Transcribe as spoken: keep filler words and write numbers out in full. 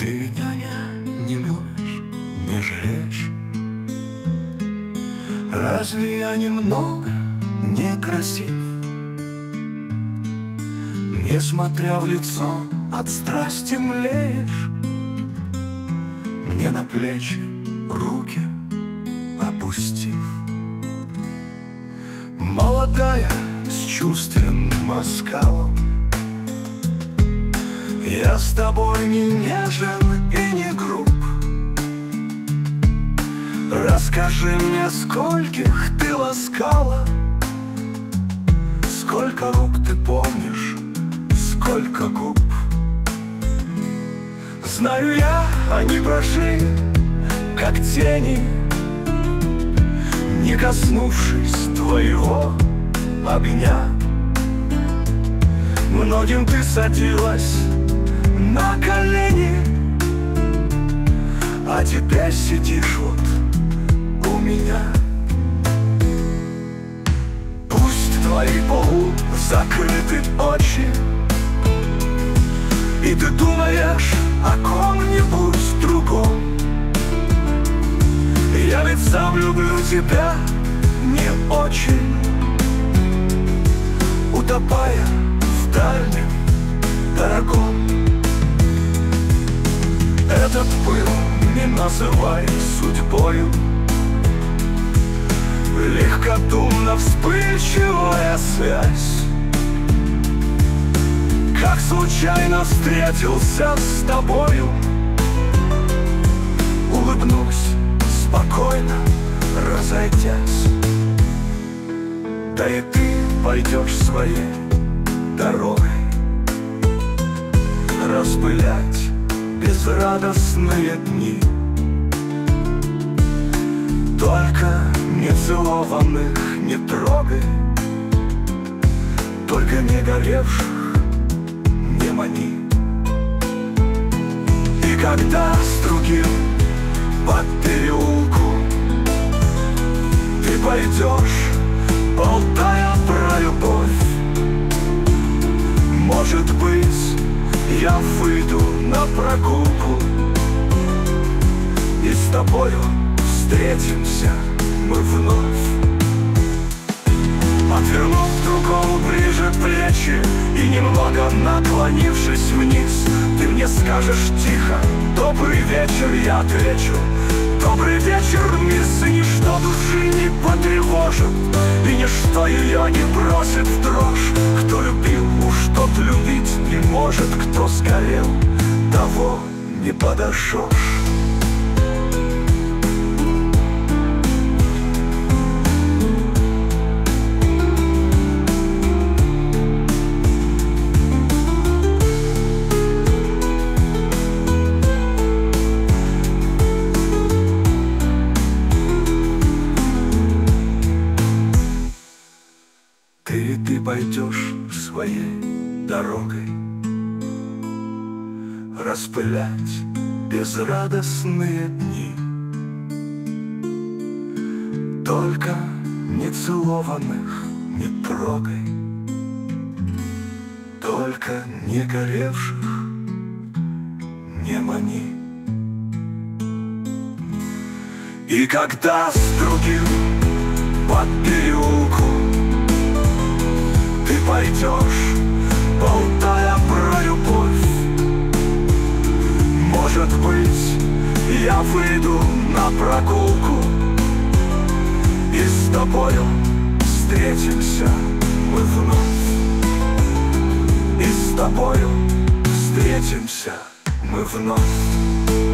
Ты меня не любишь, не жалеешь. Разве я немного некрасив? Несмотря в лицо, от страсти млеешь. Мне на плечи руки опустив. Молодая, с чувственным оскалом, я с тобой не нежен и не груб. Расскажи мне, скольких ты ласкала, сколько рук ты помнишь, сколько губ. Знаю я, они прошли, как тени, не коснувшись твоего огня. Многим ты садилась на колени, а теперь сидишь вот у меня. Пусть твои полузакрыты очи, и ты думаешь о ком-нибудь другом. Я ведь сам люблю тебя не очень, утопая в дальнем дорогом. Этот пыл не называй судьбою, легкодумно вспыльчивая связь. Как случайно встретился с тобою, улыбнусь, спокойно разойдясь. Да и ты пойдешь своей дорогой, распылять безрадостные дни. Только нецелованных не трогай, только не горевших не мани. И когда с другим по переулку ты пойдешь, болтая про любовь, может быть, я выйду на прогулку, и с тобою встретимся мы вновь. Отвернув другому ближе плечи и немного наклонившись вниз, ты мне скажешь тихо: добрый вечер, я отвечу: добрый вечер, мисс. И ничто души не потревожит, и ничто ее не бросит в дрожь. Кто любил, уж тот любить не может, кто сгорел, того не подожжешь. Ты, ты пойдешь своей дорогой, распылять безрадостные дни. Только нецелованных не трогай, только не горевших не мани. И когда с другим по переулку ты пойдешь, болтая про любовь, может быть, я выйду на прогулку, и с тобою встретимся мы вновь. И с тобою встретимся мы вновь.